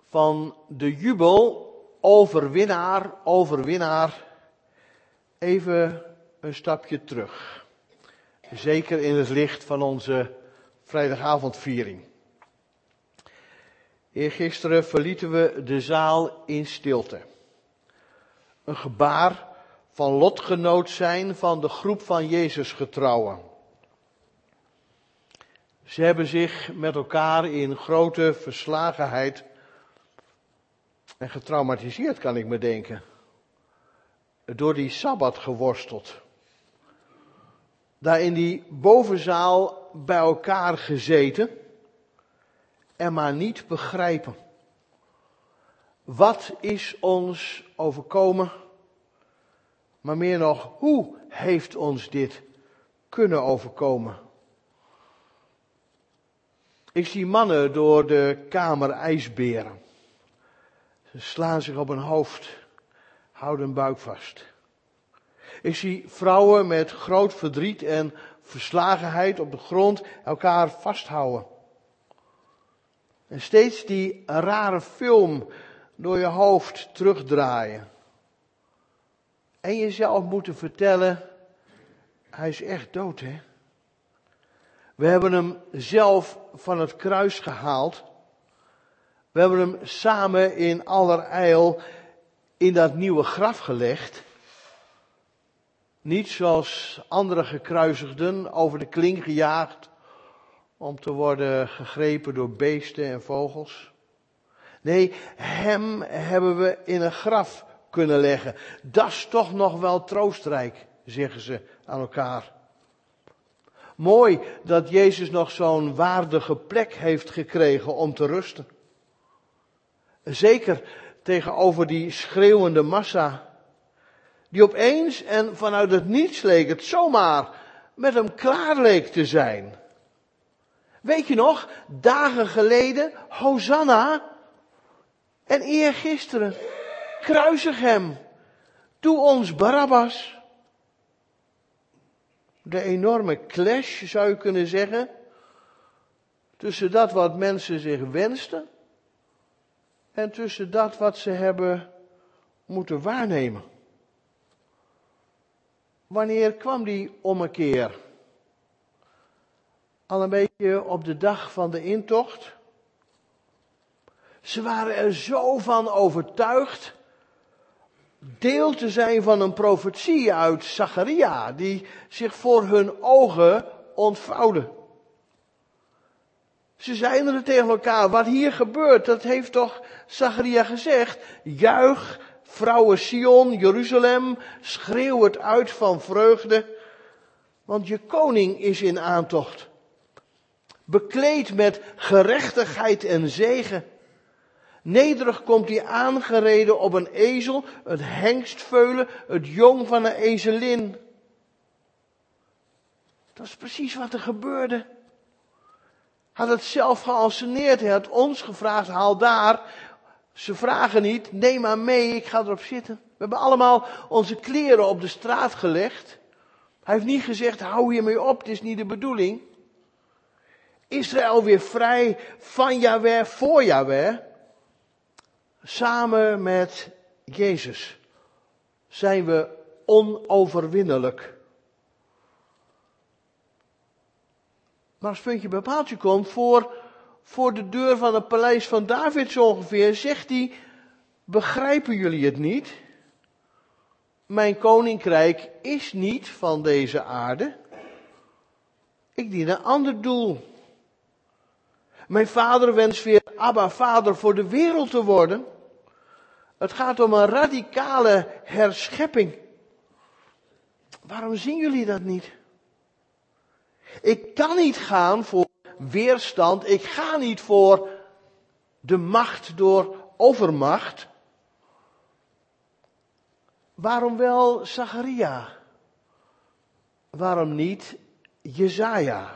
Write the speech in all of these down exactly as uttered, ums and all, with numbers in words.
van de jubel, overwinnaar, overwinnaar, even een stapje terug. Zeker in het licht van onze vrijdagavondviering. Eergisteren verlieten we de zaal in stilte. Een gebaar van lotgenoot zijn van de groep van Jezus getrouwen. Ze hebben zich met elkaar in grote verslagenheid en getraumatiseerd, kan ik me denken, door die Sabbat geworsteld. Daar in die bovenzaal bij elkaar gezeten en maar niet begrijpen. Wat is ons overkomen? Maar meer nog, hoe heeft ons dit kunnen overkomen? Ik zie mannen door de kamer ijsberen. Ze slaan zich op hun hoofd, houden hun buik vast. Ik zie vrouwen met groot verdriet en verslagenheid op de grond elkaar vasthouden. En steeds die rare film door je hoofd terugdraaien. En jezelf moeten vertellen, hij is echt dood, hè? We hebben hem zelf van het kruis gehaald. We hebben hem samen in allerijl in dat nieuwe graf gelegd. Niet zoals andere gekruisigden over de kling gejaagd om te worden gegrepen door beesten en vogels. Nee, hem hebben we in een graf kunnen leggen. Dat is toch nog wel troostrijk, zeggen ze aan elkaar. Mooi dat Jezus nog zo'n waardige plek heeft gekregen om te rusten. Zeker tegenover die schreeuwende massa, die opeens en vanuit het niets leek het zomaar met hem klaar leek te zijn. Weet je nog, dagen geleden, Hosanna, en eergisteren, kruisig hem, doe ons Barabbas. De enorme clash, zou je kunnen zeggen, tussen dat wat mensen zich wensten en tussen dat wat ze hebben moeten waarnemen. Wanneer kwam die ommekeer? Al een beetje op de dag van de intocht. Ze waren er zo van overtuigd deel te zijn van een profetie uit Zacharia, die zich voor hun ogen ontvouwde. Ze zeiden er tegen elkaar, wat hier gebeurt, dat heeft toch Zacharia gezegd. Juich, vrouwen Sion, Jeruzalem, schreeuw het uit van vreugde, want je koning is in aantocht. Bekleed met gerechtigheid en zegen. Nederig komt hij aangereden op een ezel, het hengstveulen, het jong van een ezelin. Dat is precies wat er gebeurde. Hij had het zelf geanceneerd, hij had ons gevraagd, haal daar. Ze vragen niet, neem maar mee, ik ga erop zitten. We hebben allemaal onze kleren op de straat gelegd. Hij heeft niet gezegd, hou hiermee op, het is niet de bedoeling. Israël weer vrij van Jahweh, voor Jahweh. Samen met Jezus zijn we onoverwinnelijk. Maar als puntje bij paaltje komt, voor, voor de deur van het paleis van David zo ongeveer, zegt hij, begrijpen jullie het niet? Mijn koninkrijk is niet van deze aarde. Ik dien een ander doel. Mijn vader wenst weer Abba, vader voor de wereld te worden. Het gaat om een radicale herschepping. Waarom zien jullie dat niet? Ik kan niet gaan voor weerstand. Ik ga niet voor de macht door overmacht. Waarom wel Zacharia? Waarom niet Jesaja?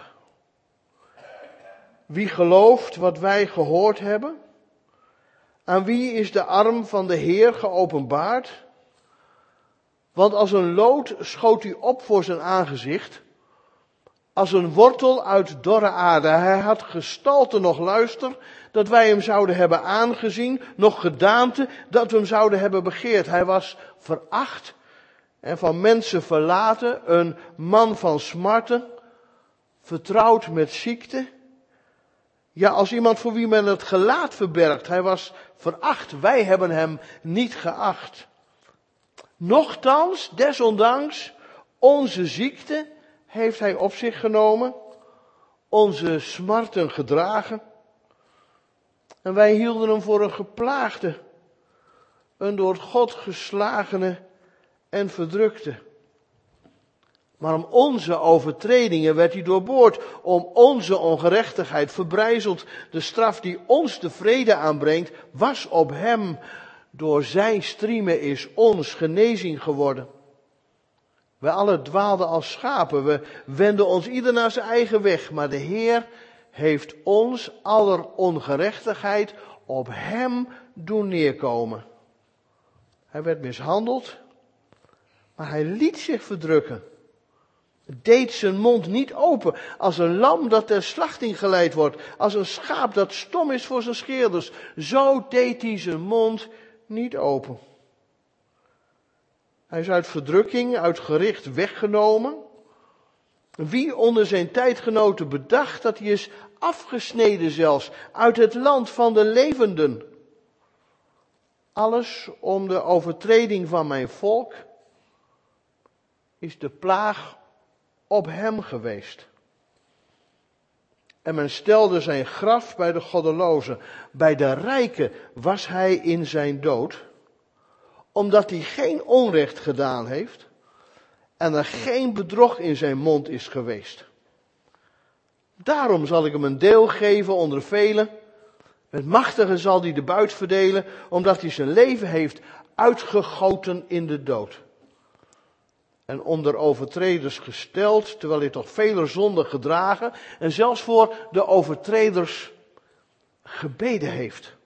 Wie gelooft wat wij gehoord hebben? Aan wie is de arm van de Heer geopenbaard? Want als een lood schoot hij op voor zijn aangezicht. Als een wortel uit dorre aarde. Hij had gestalte nog luister, dat wij hem zouden hebben aangezien, nog gedaante, dat we hem zouden hebben begeerd. Hij was veracht en van mensen verlaten, een man van smarten, vertrouwd met ziekte. Ja, als iemand voor wie men het gelaat verbergt. Hij was veracht, wij hebben hem niet geacht. Nochtans, desondanks, onze ziekte heeft hij op zich genomen, onze smarten gedragen. En wij hielden hem voor een geplaagde, een door God geslagene en verdrukte. Maar om onze overtredingen werd hij doorboord, om onze ongerechtigheid verbrijzeld. De straf die ons de vrede aanbrengt, was op hem. Door zijn striemen is ons genezing geworden. Wij allen dwaalden als schapen, we wenden ons ieder naar zijn eigen weg. Maar de Heer heeft ons aller ongerechtigheid op hem doen neerkomen. Hij werd mishandeld, maar hij liet zich verdrukken. Deed zijn mond niet open, als een lam dat ter slachting geleid wordt, als een schaap dat stom is voor zijn scheerders. Zo deed hij zijn mond niet open. Hij is uit verdrukking, uit gericht weggenomen. Wie onder zijn tijdgenoten bedacht dat hij is afgesneden zelfs uit het land van de levenden. Alles om de overtreding van mijn volk is de plaag op hem geweest. En men stelde zijn graf bij de goddelozen. Bij de rijken was hij in zijn dood, omdat hij geen onrecht gedaan heeft en er geen bedrog in zijn mond is geweest. Daarom zal ik hem een deel geven onder velen. Met machtigen zal hij de buit verdelen, omdat hij zijn leven heeft uitgegoten in de dood. En onder overtreders gesteld, terwijl hij toch vele zonden gedragen en zelfs voor de overtreders gebeden heeft.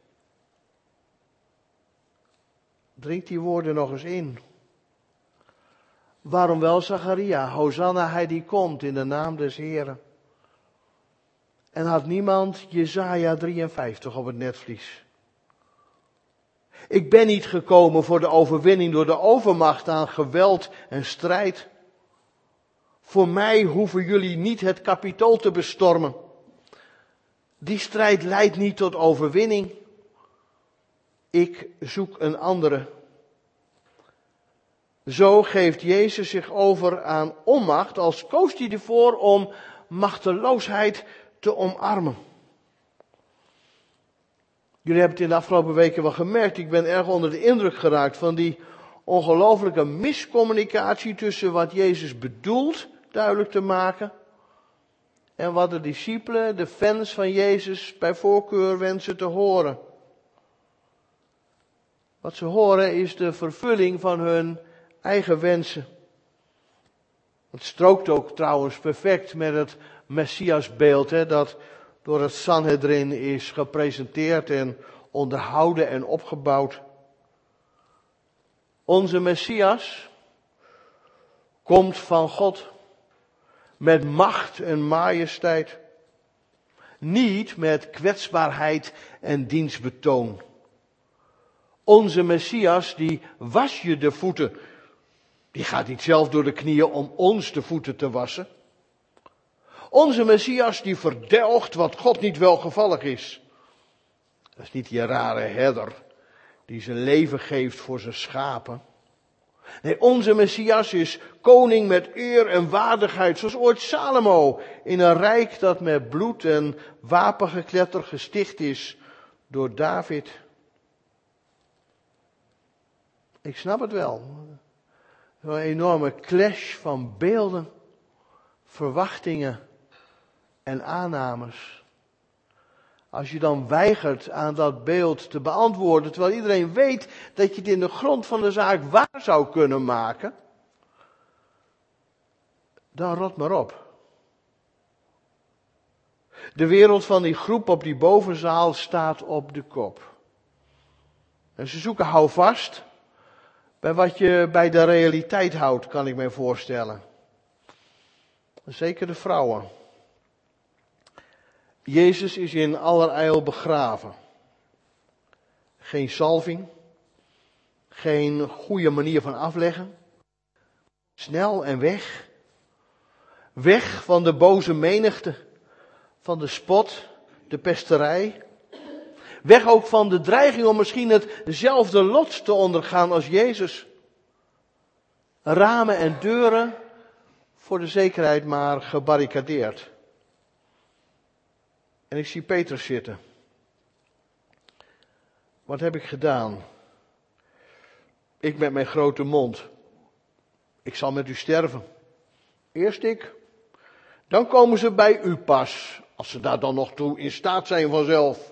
Drink die woorden nog eens in. Waarom wel Zacharia, Hosanna, hij die komt in de naam des Heren. En had niemand Jesaja drieënvijftig op het netvlies. Ik ben niet gekomen voor de overwinning door de overmacht aan geweld en strijd. Voor mij hoeven jullie niet het Kapitool te bestormen. Die strijd leidt niet tot overwinning. Ik zoek een andere. Zo geeft Jezus zich over aan onmacht, als koos hij ervoor om machteloosheid te omarmen. Jullie hebben het in de afgelopen weken wel gemerkt. Ik ben erg onder de indruk geraakt van die ongelofelijke miscommunicatie tussen wat Jezus bedoelt duidelijk te maken en wat de discipelen, de fans van Jezus, bij voorkeur wensen te horen. Wat ze horen is de vervulling van hun eigen wensen. Het strookt ook trouwens perfect met het Messiasbeeld, hè, dat door het Sanhedrin is gepresenteerd en onderhouden en opgebouwd. Onze Messias komt van God met macht en majesteit. Niet met kwetsbaarheid en dienstbetoon. Onze Messias die was je de voeten. Die gaat niet zelf door de knieën om ons de voeten te wassen. Onze Messias die verdelgt wat God niet welgevallig is. Dat is niet die rare herder die zijn leven geeft voor zijn schapen. Nee, onze Messias is koning met eer en waardigheid, zoals ooit Salomo, in een rijk dat met bloed en wapengekletter gesticht is door David. Ik snap het wel. Een enorme clash van beelden, verwachtingen en aannames. Als je dan weigert aan dat beeld te beantwoorden, terwijl iedereen weet dat je het in de grond van de zaak waar zou kunnen maken, dan rot maar op. De wereld van die groep op die bovenzaal staat op de kop. En ze zoeken houvast bij wat je bij de realiteit houdt, kan ik mij voorstellen. Zeker de vrouwen. Jezus is in allerijl begraven. Geen salving. Geen goede manier van afleggen. Snel en weg. Weg van de boze menigte. Van de spot, de pesterij. Weg ook van de dreiging om misschien hetzelfde lot te ondergaan als Jezus. Ramen en deuren voor de zekerheid maar gebarricadeerd. En ik zie Petrus zitten. Wat heb ik gedaan? Ik met mijn grote mond. Ik zal met u sterven. Eerst ik. Dan komen ze bij u pas. Als ze daar dan nog toe in staat zijn vanzelf.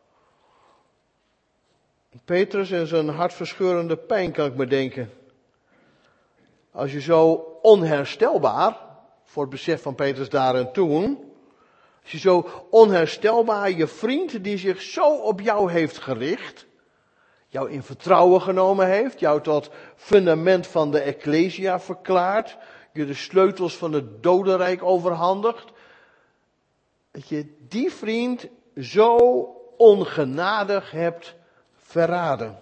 Petrus en zijn hartverscheurende pijn kan ik me denken. Als je zo onherstelbaar, voor het besef van Petrus daar en toen. Als je zo onherstelbaar je vriend die zich zo op jou heeft gericht. Jou in vertrouwen genomen heeft. Jou tot fundament van de Ecclesia verklaart. Je de sleutels van het dodenrijk overhandigt. Dat je die vriend zo ongenadig hebt verraden.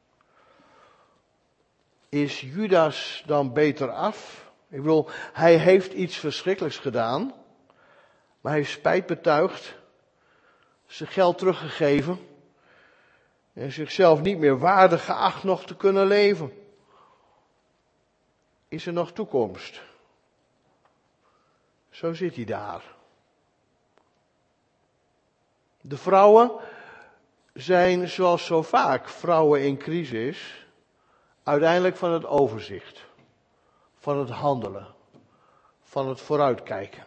Is Judas dan beter af? Ik bedoel, hij heeft iets verschrikkelijks gedaan. Maar hij heeft spijt betuigd. Zijn geld teruggegeven. En zichzelf niet meer waardig geacht nog te kunnen leven. Is er nog toekomst? Zo zit hij daar. De vrouwen zijn zoals zo vaak vrouwen in crisis uiteindelijk van het overzicht, van het handelen, van het vooruitkijken.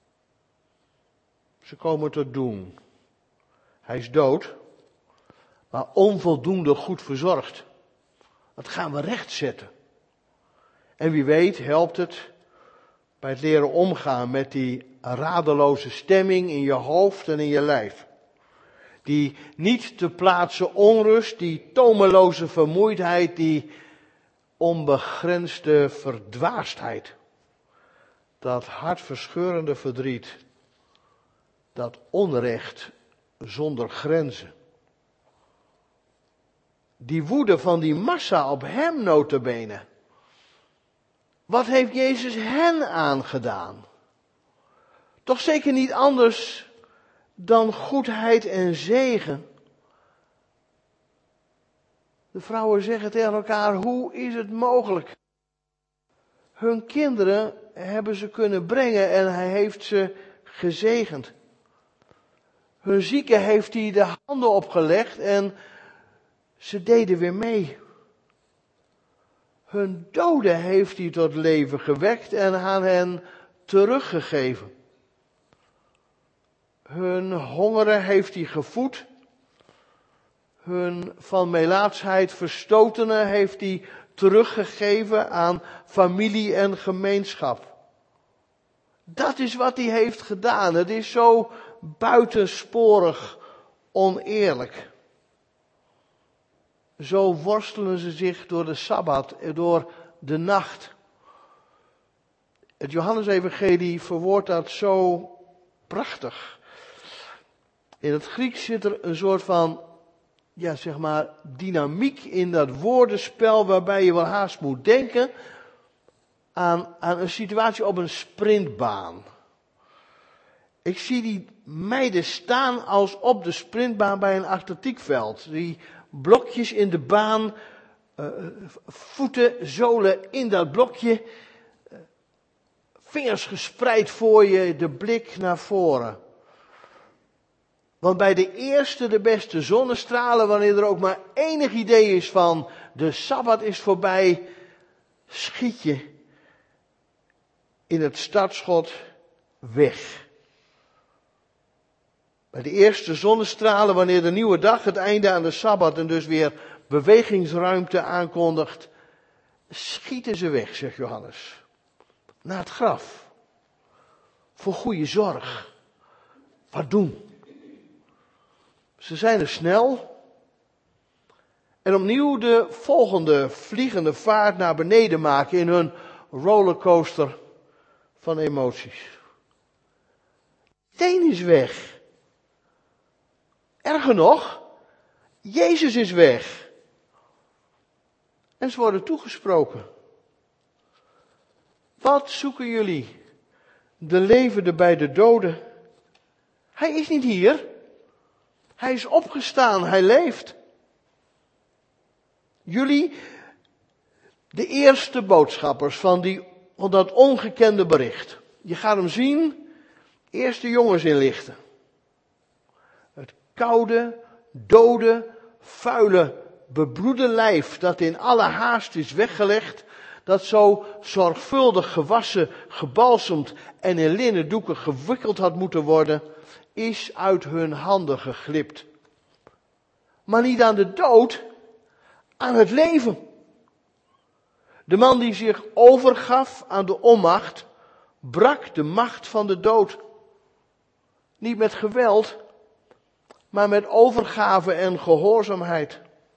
Ze komen tot doen. Hij is dood, maar onvoldoende goed verzorgd. Dat gaan we rechtzetten. En wie weet helpt het bij het leren omgaan met die radeloze stemming in je hoofd en in je lijf. Die niet te plaatsen onrust, die tomeloze vermoeidheid, die onbegrensde verdwaasdheid. Dat hartverscheurende verdriet. Dat onrecht zonder grenzen. Die woede van die massa op hem nota bene. Wat heeft Jezus hen aangedaan? Toch zeker niet anders dan goedheid en zegen. De vrouwen zeggen tegen elkaar, hoe is het mogelijk? Hun kinderen hebben ze kunnen brengen en hij heeft ze gezegend. Hun zieken heeft hij de handen opgelegd en ze deden weer mee. Hun doden heeft hij tot leven gewekt en aan hen teruggegeven. Hun hongeren heeft hij gevoed. Hun van melaatsheid verstotenen heeft hij teruggegeven aan familie en gemeenschap. Dat is wat hij heeft gedaan. Het is zo buitensporig oneerlijk. Zo worstelen ze zich door de Sabbat, door de nacht. Het Johannesevangelie verwoordt dat zo prachtig. In het Grieks zit er een soort van, ja zeg maar, dynamiek in dat woordenspel waarbij je wel haast moet denken aan, aan een situatie op een sprintbaan. Ik zie die meiden staan als op de sprintbaan bij een atletiekveld. Die blokjes in de baan, uh, voeten, zolen in dat blokje, uh, vingers gespreid voor je, de blik naar voren. Want bij de eerste, de beste zonnestralen, wanneer er ook maar enig idee is van de Sabbat is voorbij, schiet je in het startschot weg. Bij de eerste zonnestralen, wanneer de nieuwe dag het einde aan de Sabbat en dus weer bewegingsruimte aankondigt, schieten ze weg, zegt Johannes. Naar het graf. Voor goede zorg. Wat doen? Ze zijn er snel. En opnieuw de volgende vliegende vaart naar beneden maken in hun rollercoaster van emoties. Steen is weg. Erger nog, Jezus is weg. En ze worden toegesproken. Wat zoeken jullie? De levende bij de doden. Hij is niet hier. Hij is opgestaan, hij leeft. Jullie, de eerste boodschappers van, die, van dat ongekende bericht. Je gaat hem zien, eerste jongens inlichten. Het koude, dode, vuile, bebloede lijf dat in alle haast is weggelegd, dat zo zorgvuldig gewassen, gebalsemd en in linnen doeken gewikkeld had moeten worden, is uit hun handen geglipt. Maar niet aan de dood, aan het leven. De man die zich overgaf aan de onmacht, brak de macht van de dood. Niet met geweld, maar met overgave en gehoorzaamheid.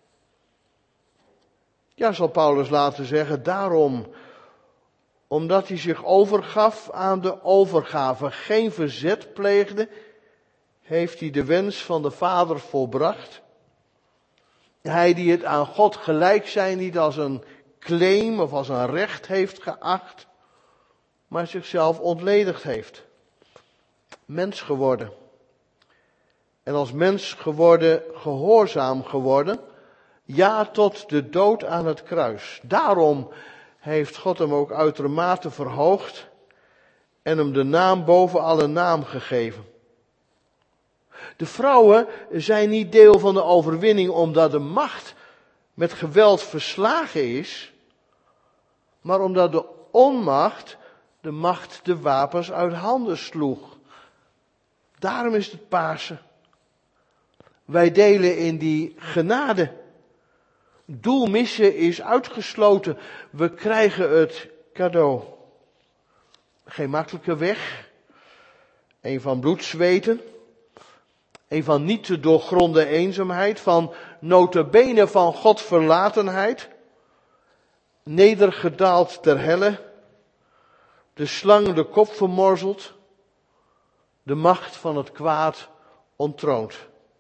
Ja, zal Paulus laten zeggen, daarom, omdat hij zich overgaf aan de overgave, geen verzet pleegde, heeft hij de wens van de Vader volbracht. Hij die het aan God gelijk zijn niet als een claim of als een recht heeft geacht, maar zichzelf ontledigd heeft. Mens geworden. En als mens geworden, gehoorzaam geworden, ja tot de dood aan het kruis. Daarom heeft God hem ook uitermate verhoogd en hem de naam boven alle naam gegeven. De vrouwen zijn niet deel van de overwinning omdat de macht met geweld verslagen is, maar omdat de onmacht de macht de wapens uit handen sloeg. Daarom is het Pasen. Wij delen in die genade. Doel missen is uitgesloten. We krijgen het cadeau. Geen makkelijke weg. Een van bloedzweten. Een van niet te doorgronden eenzaamheid. Van nota bene van God verlatenheid. Nedergedaald ter helle. De slang de kop vermorzeld. De macht van het kwaad onttroond.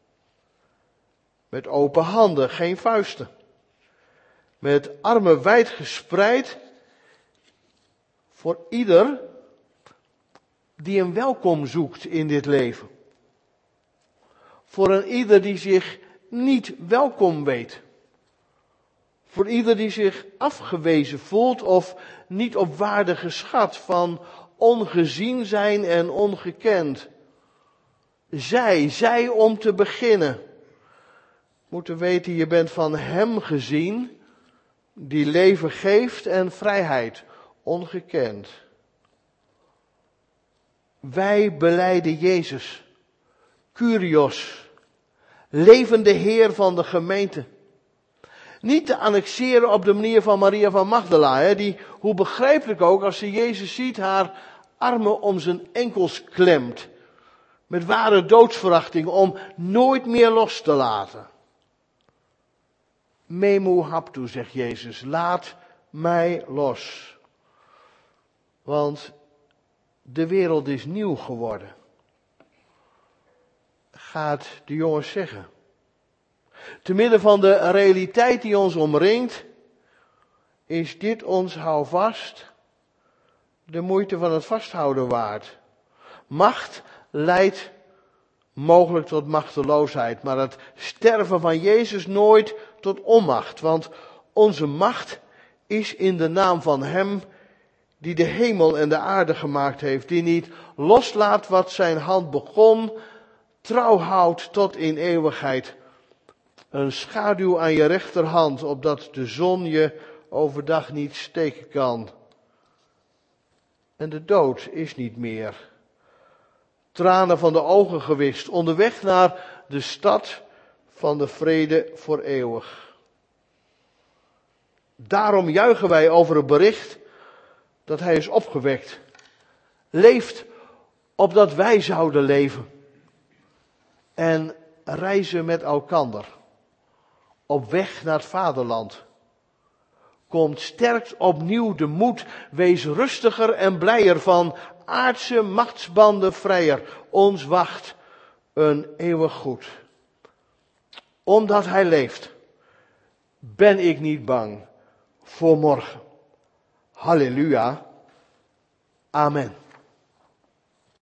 Met open handen, geen vuisten. Met armen wijd gespreid. Voor ieder die een welkom zoekt in dit leven. Voor een ieder die zich niet welkom weet. Voor ieder die zich afgewezen voelt of niet op waarde geschat, van ongezien zijn en ongekend. Zij, zij om te beginnen, moeten weten, je bent van hem gezien, die leven geeft en vrijheid, ongekend. Wij belijden Jezus, Kyrios, levende Heer van de gemeente. Niet te annexeren op de manier van Maria van Magdala, hè, die, hoe begrijpelijk ook, als ze Jezus ziet, haar armen om zijn enkels klemt. Met ware doodsverachting om nooit meer los te laten. Memu haptu, zegt Jezus, laat mij los. Want de wereld is nieuw geworden. Gaat de jongens zeggen. Te midden van de realiteit die ons omringt, is dit ons houvast de moeite van het vasthouden waard. Macht leidt mogelijk tot machteloosheid, maar het sterven van Jezus nooit tot onmacht. Want onze macht is in de naam van Hem die de hemel en de aarde gemaakt heeft, die niet loslaat wat zijn hand begon, trouw houdt tot in eeuwigheid. Een schaduw aan je rechterhand, opdat de zon je overdag niet steken kan. En de dood is niet meer. Tranen van de ogen gewist, onderweg naar de stad van de vrede voor eeuwig. Daarom juichen wij over het bericht dat hij is opgewekt. Leeft opdat wij zouden leven. En reizen met elkander. Op weg naar het vaderland. komt, sterkt opnieuw de moed. Wees rustiger en blijer, van aardse machtsbanden vrijer. Ons wacht een eeuwig goed. Omdat hij leeft, ben ik niet bang voor morgen. Halleluja. Amen.